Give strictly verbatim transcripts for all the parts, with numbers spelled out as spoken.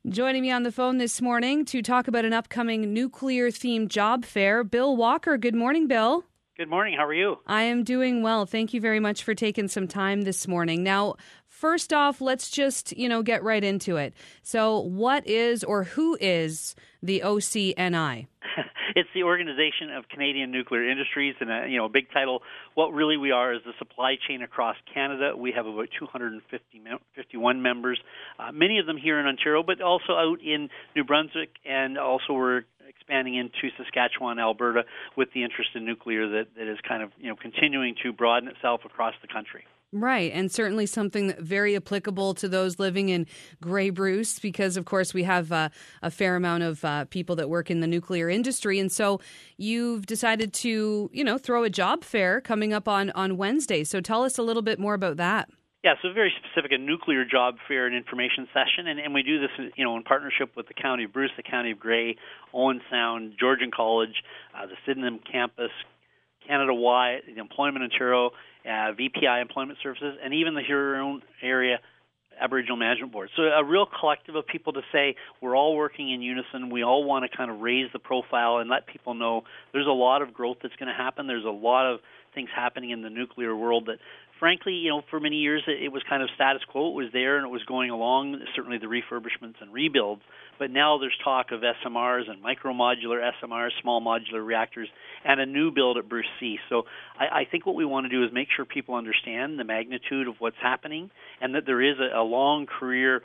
Joining me on the phone this morning to talk about an upcoming nuclear-themed job fair, Bill Walker. Good morning, Bill. Good morning. How are you? I am doing well. Thank you very much for taking some time this morning. Now, first off, let's just, you know, get right into it. So what is or who is the O C N I? It's the Organization of Canadian Nuclear Industries, and a, you know, a big title. What really we are is the supply chain across Canada. We have about two hundred fifty-one members, uh, many of them here in Ontario, but also out in New Brunswick, and also we're expanding into Saskatchewan, Alberta, with the interest in nuclear that, that is kind of, you know, continuing to broaden itself across the country. Right, and certainly something very applicable to those living in Grey Bruce because, of course, we have uh, a fair amount of uh, people that work in the nuclear industry. And so you've decided to, you know, throw a job fair coming up on, on Wednesday. So tell us a little bit more about that. Yeah, so very specific, a nuclear job fair and information session, and, and we do this, you know, in partnership with the County of Bruce, the County of Grey, Owen Sound, Georgian College, uh, the Sydenham campus, Canada-wide, the Employment Ontario, uh, V P I Employment Services, and even the Huron Area Aboriginal Management Board. So a real collective of people to say we're all working in unison. We all want to kind of raise the profile and let people know there's a lot of growth that's going to happen. There's a lot of things happening in the nuclear world that, frankly, you know, for many years it, it was kind of status quo. It was there and it was going along, certainly the refurbishments and rebuilds. But now there's talk of S M Rs and micro-modular S M Rs, small modular reactors, and a new build at Bruce C. So I, I think what we want to do is make sure people understand the magnitude of what's happening and that there is a, a long career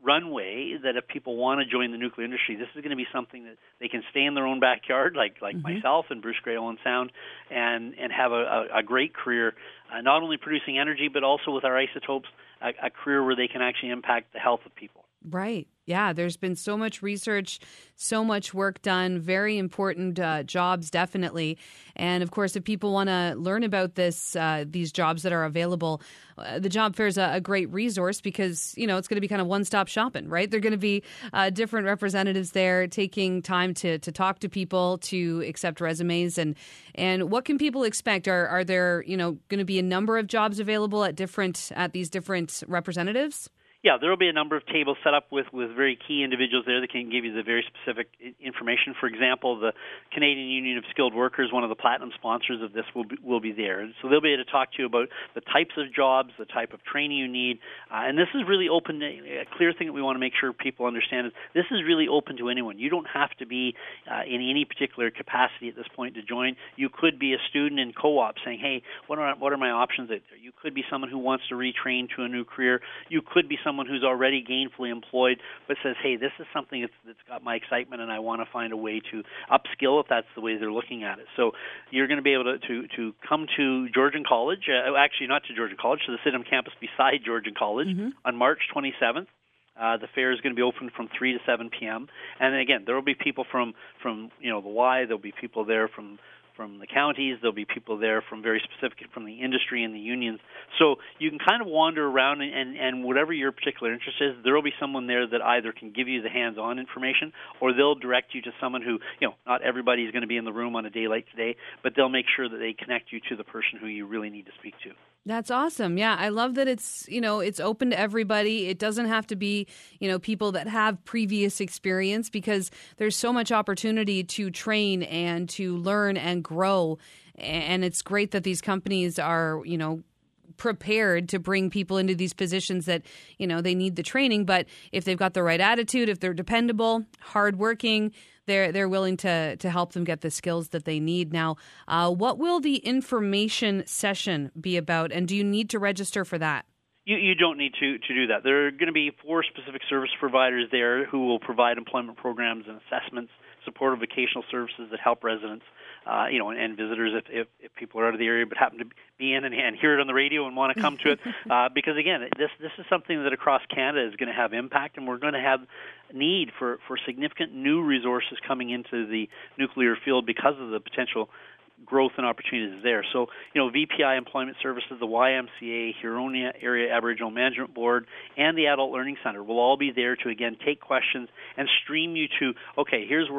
runway that if people want to join the nuclear industry, this is going to be something that they can stay in their own backyard, like like mm-hmm. myself and Bruce Grey, Owen Sound, and, and have a, a, a great career, uh, not only producing energy, but also with our isotopes, a, a career where they can actually impact the health of people. Right. Yeah, there's been so much research, so much work done, very important uh, jobs, definitely. And of course, if people want to learn about this, uh, these jobs that are available, uh, the job fair is a, a great resource because, you know, it's going to be kind of one-stop shopping, right? They're going to be uh, different representatives there taking time to, to talk to people, to accept resumes. And, and what can people expect? Are, are there, you know, going to be a number of jobs available at different, at these different representatives? Yeah, there will be a number of tables set up with, with very key individuals there that can give you the very specific information. For example, the Canadian Union of Skilled Workers, one of the platinum sponsors of this, will be, will be there. So they'll be able to talk to you about the types of jobs, the type of training you need. Uh, and this is really open. A clear thing that we want to make sure people understand is this is really open to anyone. You don't have to be uh, in any particular capacity at this point to join. You could be a student in co-op saying, hey, what are, what are my options out there? You could be someone who wants to retrain to a new career. You could be someone who's already gainfully employed but says, hey, this is something that's, that's got my excitement and I want to find a way to upskill if that's the way they're looking at it. So you're going to be able to, to, to come to Georgian College, uh, actually not to Georgian College, to the Sydenham campus beside Georgian College mm-hmm. on March twenty-seventh. Uh, the fair is going to be open from three to seven p.m. And then again, there will be people from, from you know, the Y, there will be people there from from the counties, there'll be people there from very specific from the industry and the unions. So you can kind of wander around and, and, and whatever your particular interest is, there will be someone there that either can give you the hands-on information or they'll direct you to someone who, you know, not everybody is going to be in the room on a day like today, but they'll make sure that they connect you to the person who you really need to speak to. That's awesome. Yeah, I love that it's, you know, it's open to everybody. It doesn't have to be, you know, people that have previous experience because there's so much opportunity to train and to learn and grow. And it's great that these companies are, you know, prepared to bring people into these positions that, you know, they need the training. But if they've got the right attitude, if they're dependable, hardworking, they're they're willing to to help them get the skills that they need. Now, uh, what will the information session be about, and do you need to register for that? You, you don't need to, to do that. There are going to be four specific service providers there who will provide employment programs and assessments, supportive vocational services that help residents, uh, you know, and, and visitors if, if, if people are out of the area but happen to be in and, and hear it on the radio and want to come to it. Uh, because, again, this this is something that across Canada is going to have impact, and we're going to have need for, for significant new resources coming into the nuclear field because of the potential growth and opportunities there. So, you know, V P I Employment Services, the Y M C A, Huron Area Aboriginal Management Board, and the Adult Learning Center will all be there to, again, take questions and stream you to, okay, here's where I'm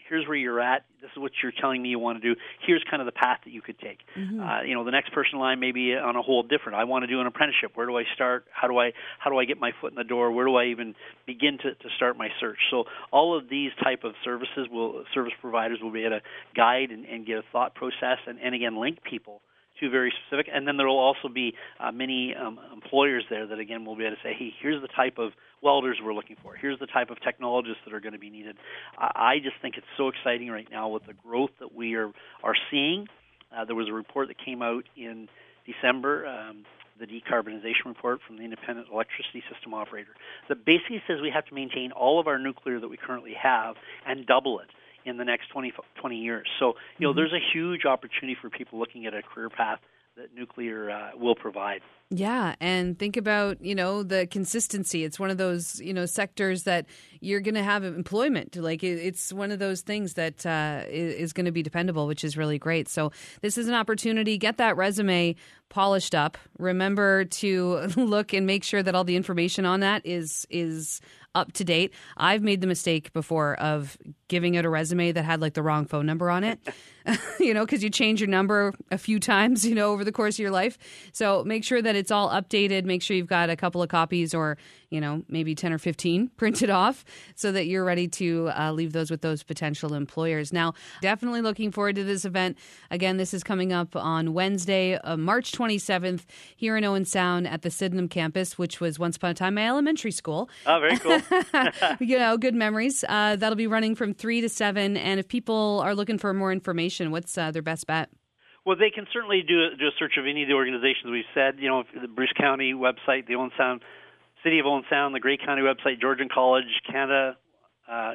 here's where you're at. This is what you're telling me you want to do. Here's kind of the path that you could take. Mm-hmm. Uh, you know, the next person in line may be on a whole different. I want to do an apprenticeship. Where do I start? How do I how do I get my foot in the door? Where do I even begin to, to start my search? So all of these type of services will service providers will be able to guide and, and get a thought process and, and again link people to very specific. And then there will also be uh, many um, employers there that, again, will be able to say, hey, here's the type of welders we're looking for. Here's the type of technologists that are going to be needed. I, I just think it's so exciting right now with the growth that we are, are seeing. Uh, there was a report that came out in December, um, the decarbonization report from the Independent Electricity System Operator, that basically says we have to maintain all of our nuclear that we currently have and double it in the next twenty, twenty years. So, you know, mm-hmm. there's a huge opportunity for people looking at a career path that nuclear uh, will provide. Yeah, and think about, you know, the consistency. It's one of those, you know, sectors that you're going to have employment. Like it's one of those things that uh, is going to be dependable, which is really great. So this is an opportunity. Get that resume polished up. Remember to look and make sure that all the information on that is is up to date. I've made the mistake before of giving it a resume that had like the wrong phone number on it, you know, because you change your number a few times, you know, over the course of your life. So make sure that it's all updated. Make sure you've got a couple of copies or, you know, maybe ten or fifteen printed off so that you're ready to uh, leave those with those potential employers. Now, definitely looking forward to this event. Again, this is coming up on Wednesday, uh, March twenty-seventh, here in Owen Sound at the Sydenham campus, which was once upon a time my elementary school. Oh, very cool. You know, good memories. Uh, that'll be running from three to seven. And if people are looking for more information, what's uh, their best bet? Well, they can certainly do a, do a search of any of the organizations we've said. You know, the Bruce County website, the Owen Sound, City of Owen Sound, the Grey County website, Georgian College, Canada, uh,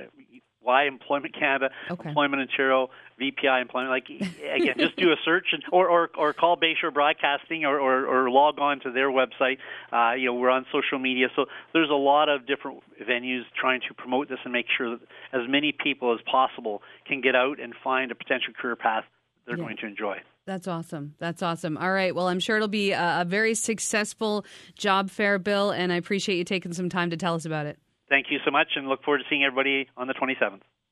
Y Employment Canada, okay. Employment Ontario, V P I Employment. Like again, just do a search and or or, or call Bayshore Broadcasting or, or, or log on to their website. Uh, you know, we're on social media, so there's a lot of different venues trying to promote this and make sure that as many people as possible can get out and find a potential career path they're yeah. going to enjoy. That's awesome. That's awesome. All right. Well, I'm sure it'll be a, a very successful job fair, Bill, and I appreciate you taking some time to tell us about it. Thank you so much, and look forward to seeing everybody on the twenty-seventh.